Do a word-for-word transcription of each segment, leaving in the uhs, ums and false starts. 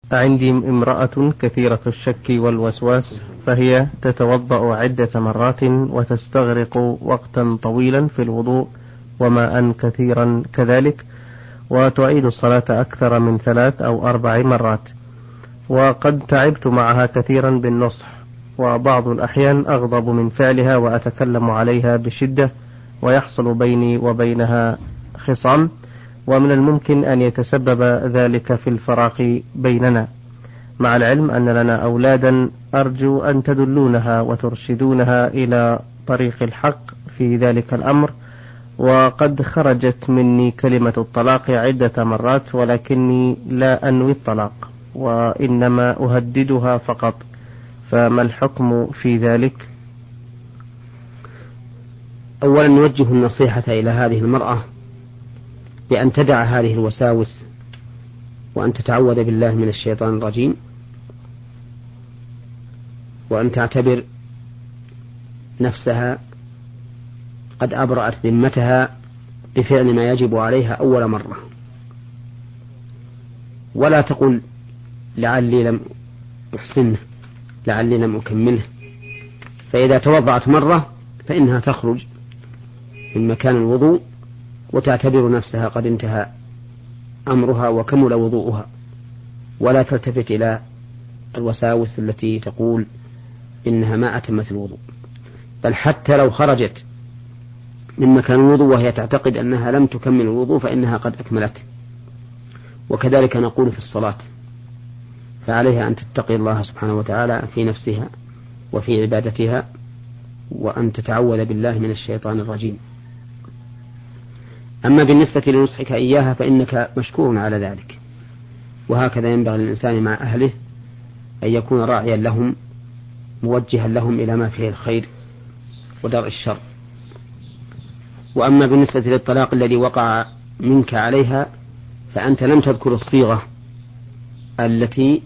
عندي امرأة كثيرة الشك والوسواس، فهي تتوضأ عدة مرات وتستغرق وقتا طويلا في الوضوء وماء كثيرا كذلك، وتعيد الصلاة أكثر من ثلاث أو أربع مرات، وقد تعبت معها كثيرا بالنصح، وبعض الأحيان أغضب من فعلها وأتكلم عليها بشدة ويحصل بيني وبينها خصام، ومن الممكن أن يتسبب ذلك في الفراق بيننا، مع العلم أن لنا أولادا، أرجو أن تدلونها وترشدونها إلى طريق الحق في ذلك الأمر. وقد خرجت مني كلمة الطلاق عدة مرات، ولكني لا أنوي الطلاق وإنما أهددها فقط، فما الحكم في ذلك؟ أولا نوجه النصيحة إلى هذه المرأة بأن تدع هذه الوساوس وأن تتعوذ بالله من الشيطان الرجيم، وأن تعتبر نفسها قد أبرأت ذمتها بفعل ما يجب عليها أول مرة، ولا تقول لعلي لم أحسنه، لعلي لم أكمله. فإذا توضعت مرة فإنها تخرج من مكان الوضوء وتعتبر نفسها قد انتهى أمرها وكمل وضوءها، ولا تلتفت إلى الوساوس التي تقول إنها ما أتمت الوضوء. بل حتى لو خرجت من مكان الوضوء وهي تعتقد أنها لم تكمل الوضوء فإنها قد أكملته. وكذلك نقول في الصلاة، فعليها أن تتقي الله سبحانه وتعالى في نفسها وفي عبادتها، وأن تتعوذ بالله من الشيطان الرجيم. أما بالنسبة لنصحك إياها فإنك مشكور على ذلك، وهكذا ينبغي للإنسان مع أهله أن يكون راعيا لهم موجها لهم إلى ما فيه الخير ودرء الشر. وأما بالنسبة للطلاق الذي وقع منك عليها فأنت لم تذكر الصيغة التي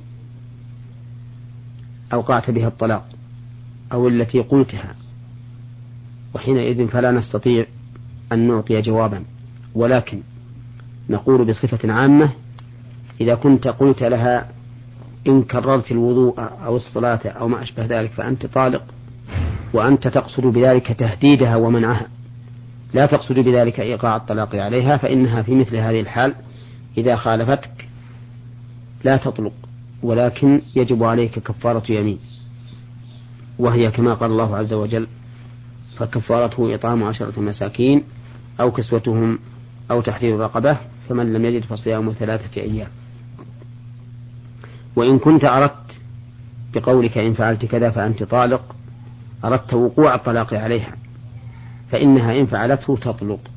أوقعت بها الطلاق أو التي قلتها، وحينئذ فلا نستطيع أن نعطي جوابا، ولكن نقول بصفة عامة إذا كنت قلت لها إن كررت الوضوء أو الصلاة أو ما أشبه ذلك فأنت طالق، وأنت تقصد بذلك تهديدها ومنعها، لا تقصد بذلك إيقاع الطلاق عليها، فإنها في مثل هذه الحال إذا خالفتك لا تطلق، ولكن يجب عليك كفارة يمين، وهي كما قال الله عز وجل: فكفارته إطعام عشرة مساكين أو كسوتهم أو تحرير رقبة، فمن لم يجد فصيام ثلاثة أيام. وإن كنت أردت بقولك إن فعلت كذا فأنت طالق أردت وقوع الطلاق عليها، فإنها إن فعلته تطلق،